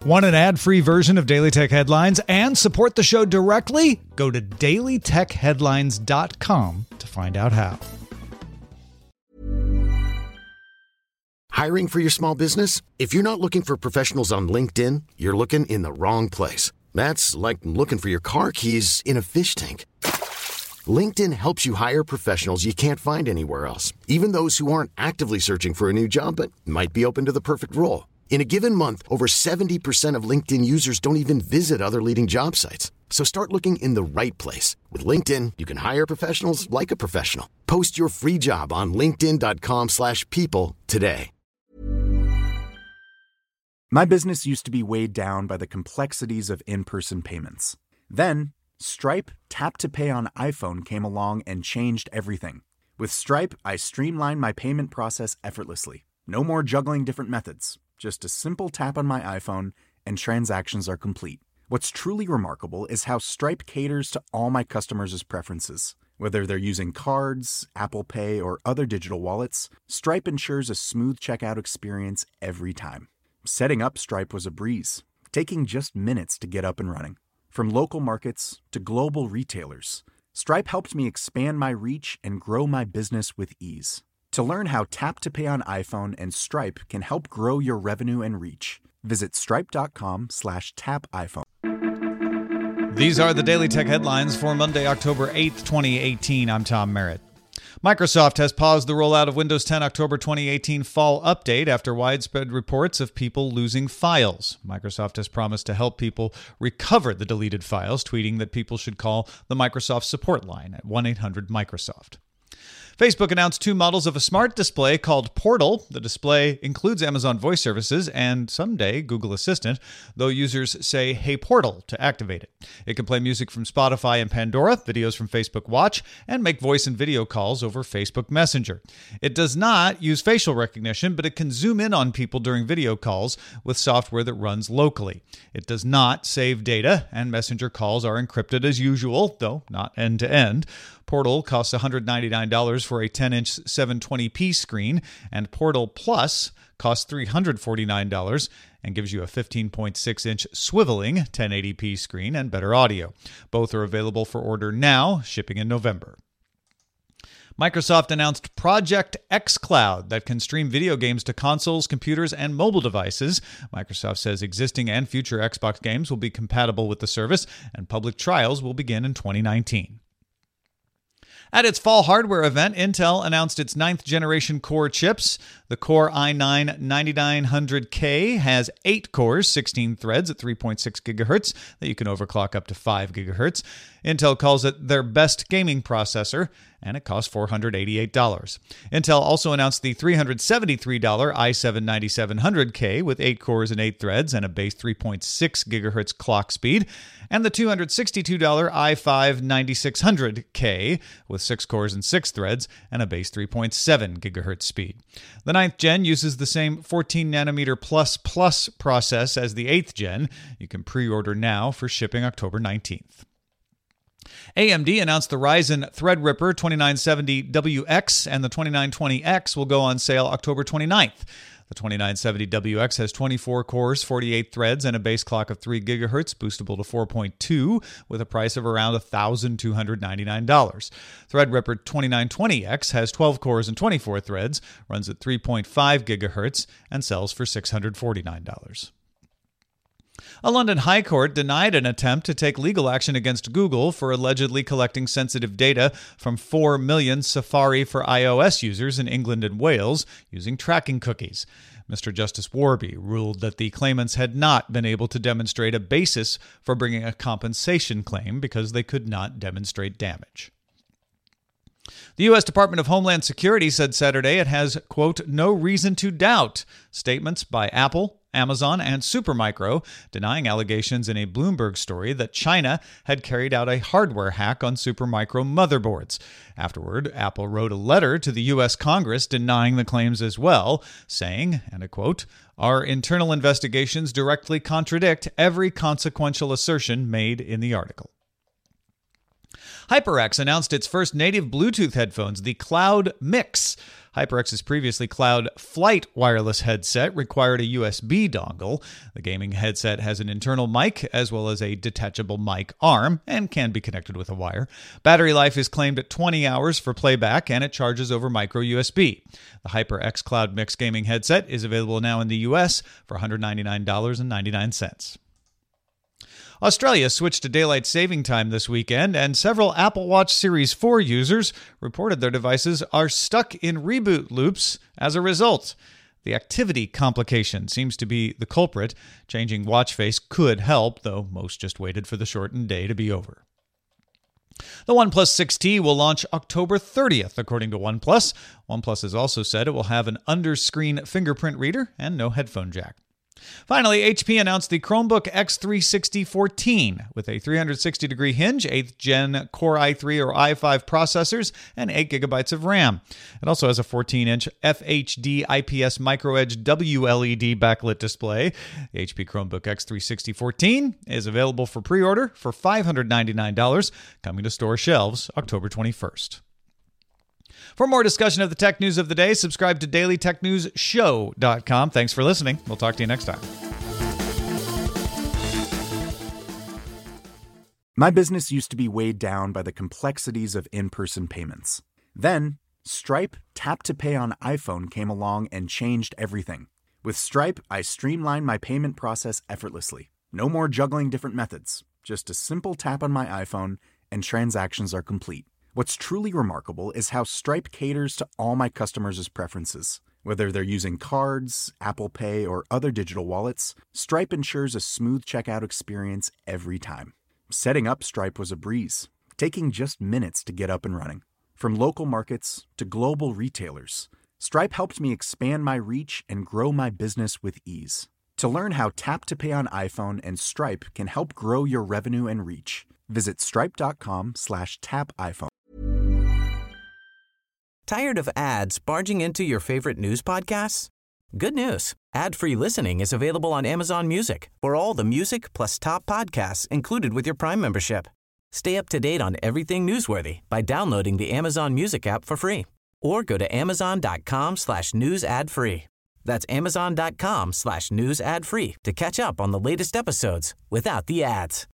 Want an ad-free version of Daily Tech Headlines and support the show directly? Go to dailytechheadlines.com to find out how. Hiring for your small business? If you're not looking for professionals on LinkedIn, you're looking in the wrong place. That's like looking for your car keys in a fish tank. LinkedIn helps you hire professionals you can't find anywhere else, even those who aren't actively searching for a new job but might be open to the perfect role. In a given month, over 70% of LinkedIn users don't even visit other leading job sites. So start looking in the right place. With LinkedIn, you can hire professionals like a professional. Post your free job on linkedin.com/people today. My business used to be weighed down by the complexities of in-person payments. Then, Stripe Tap to Pay on iPhone came along and changed everything. With Stripe, I streamlined my payment process effortlessly. No more juggling different methods. Just a simple tap on my iPhone and transactions are complete. What's truly remarkable is how Stripe caters to all my customers' preferences. Whether they're using cards, Apple Pay, or other digital wallets, Stripe ensures a smooth checkout experience every time. Setting up Stripe was a breeze, taking just minutes to get up and running. From local markets to global retailers, Stripe helped me expand my reach and grow my business with ease. To learn how Tap to Pay on iPhone and Stripe can help grow your revenue and reach, visit stripe.com/tapiphone. These are the Daily Tech Headlines for Monday, October 8th, 2018. I'm Tom Merritt. Microsoft has paused the rollout of Windows 10 October 2018 fall update after widespread reports of people losing files. Microsoft has promised to help people recover the deleted files, tweeting that people should call the Microsoft support line at 1-800-Microsoft. Facebook announced two models of a smart display called Portal. The display includes Amazon Voice Services and someday Google Assistant, though users say, "Hey Portal," to activate it. It can play music from Spotify and Pandora, videos from Facebook Watch, and make voice and video calls over Facebook Messenger. It does not use facial recognition, but it can zoom in on people during video calls with software that runs locally. It does not save data, and Messenger calls are encrypted as usual, though not end-to-end. Portal costs $199 for a 10-inch 720p screen, and Portal Plus costs $349 and gives you a 15.6-inch swiveling 1080p screen and better audio. Both are available for order now, shipping in November. Microsoft announced Project xCloud that can stream video games to consoles, computers, and mobile devices. Microsoft says existing and future Xbox games will be compatible with the service, and public trials will begin in 2019. At its fall hardware event, Intel announced its 9th-generation Core chips. The Core i9-9900K has 8 cores, 16 threads at 3.6 GHz that you can overclock up to 5 GHz. Intel calls it their best gaming processor, and it costs $488. Intel also announced the $373 i7-9700K with 8 cores and 8 threads and a base 3.6 GHz clock speed, and the $262 i5-9600K with 6 cores and 6 threads and a base 3.7 GHz speed. The 9th gen uses the same 14nm plus process as the 8th gen. You can pre-order now for shipping October 19th. AMD announced the Ryzen Threadripper 2970WX and the 2920X will go on sale October 29th. The 2970WX has 24 cores, 48 threads, and a base clock of 3 GHz, boostable to 4.2, with a price of around $1,299. Threadripper 2920X has 12 cores and 24 threads, runs at 3.5 GHz, and sells for $649. A London High Court denied an attempt to take legal action against Google for allegedly collecting sensitive data from 4 million Safari for iOS users in England and Wales using tracking cookies. Mr. Justice Warby ruled that the claimants had not been able to demonstrate a basis for bringing a compensation claim because they could not demonstrate damage. The U.S. Department of Homeland Security said Saturday it has, quote, no reason to doubt statements by Apple, Amazon, and Supermicro denying allegations in a Bloomberg story that China had carried out a hardware hack on Supermicro motherboards. Afterward, Apple wrote a letter to the U.S. Congress denying the claims as well, saying, and I quote, our internal investigations directly contradict every consequential assertion made in the article. HyperX announced its first native Bluetooth headphones, the Cloud Mix. HyperX's previously Cloud Flight wireless headset required a USB dongle. The gaming headset has an internal mic as well as a detachable mic arm and can be connected with a wire. Battery life is claimed at 20 hours for playback, and it charges over micro USB. The HyperX Cloud Mix gaming headset is available now in the US for $199.99. Australia switched to daylight saving time this weekend, and several Apple Watch Series 4 users reported their devices are stuck in reboot loops as a result. The activity complication seems to be the culprit. Changing watch face could help, though most just waited for the shortened day to be over. The OnePlus 6T will launch October 30th, according to OnePlus. OnePlus has also said it will have an under-screen fingerprint reader and no headphone jack. Finally, HP announced the Chromebook X360 14 with a 360-degree hinge, 8th Gen Core i3 or i5 processors, and 8 gigabytes of RAM. It also has a 14-inch FHD IPS MicroEdge WLED backlit display. The HP Chromebook X360 14 is available for pre-order for $599, coming to store shelves October 21st. For more discussion of the tech news of the day, subscribe to dailytechnewsshow.com. Thanks for listening. We'll talk to you next time. My business used to be weighed down by the complexities of in-person payments. Then, Stripe Tap to Pay on iPhone came along and changed everything. With Stripe, I streamlined my payment process effortlessly. No more juggling different methods. Just a simple tap on my iPhone, and transactions are complete. What's truly remarkable is how Stripe caters to all my customers' preferences. Whether they're using cards, Apple Pay, or other digital wallets, Stripe ensures a smooth checkout experience every time. Setting up Stripe was a breeze, taking just minutes to get up and running. From local markets to global retailers, Stripe helped me expand my reach and grow my business with ease. To learn how Tap to Pay on iPhone and Stripe can help grow your revenue and reach, visit stripe.com/tapiphone. Tired of ads barging into your favorite news podcasts? Good news. Ad-free listening is available on Amazon Music for all the music plus top podcasts included with your Prime membership. Stay up to date on everything newsworthy by downloading the Amazon Music app for free or go to amazon.com/news ad free. That's amazon.com/news ad free to catch up on the latest episodes without the ads.